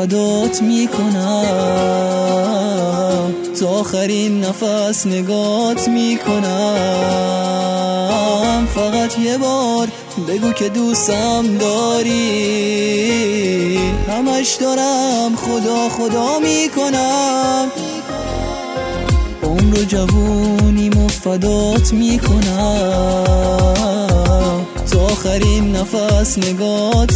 فدات میکنم، تا آخرین نفس نگات میکنم. فقط یه بار بگو که دوستم داری، همش دارم خدا خدا میکنم. عمر و جوونیمو فدات میکنم، تا آخرین نفس نگات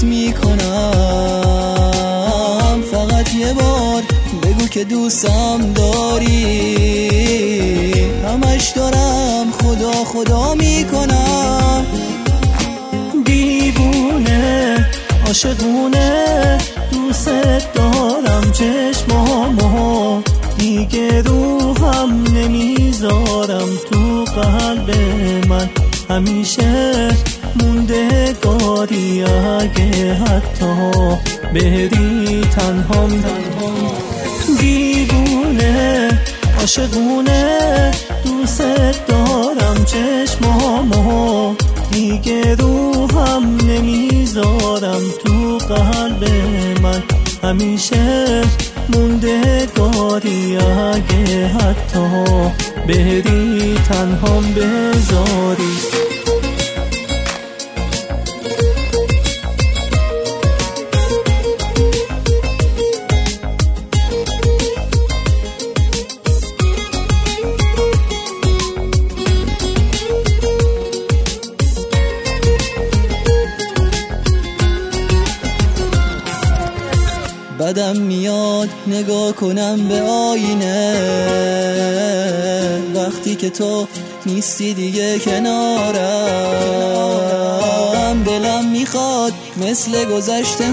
میکنم. فقط یه بار بگو که دوستم داری، همش دارم خدا خدا میکنم. دیوونه عاشقونه دوست دارم، چشمامو دیگه روحم نمیذارم. تو قلب من همیشه موندگاری، اگه حتی بری تنهام. دیوونه عاشقونه دوست دارم، چشمامو دیگه روحم نمیذارم. تو قلب من همیشه موندگاری، اگه حتی بری تنهام بذاری. بدم میاد نگاه کنم به آینه، وقتی که تو نیستی دیگه کنارم. دلم میخواد مثل گذشته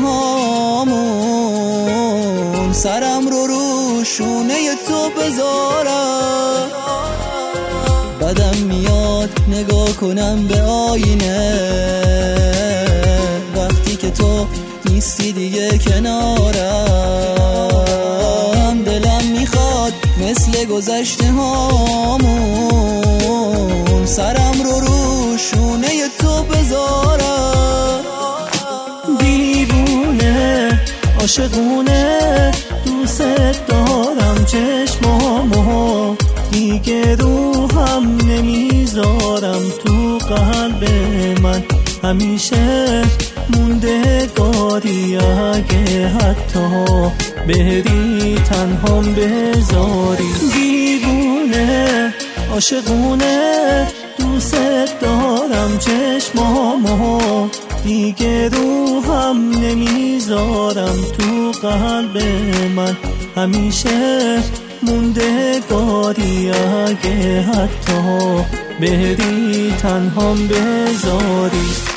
هامون سرم رو شونه تو بذارم. بدم میاد نگاه کنم به آینه، وقتی که تو نیستی دیگه کنارم. دلم میخواد مثل گذشته هامون سرم رو شونه تو بذارم. دیوونه عاشقونه دوست دارم، چشمامو دیگه روحم نمیذارم. تو قلب من همیشه موندگاری، اگه حتی بری تنهام بذاری. دیوونه عاشقونه دوست دارم، چشمامو دیگه روحم نمیذارم. تو قلب من همیشه موندگاری، اگه حتی بری تنهام بذاری.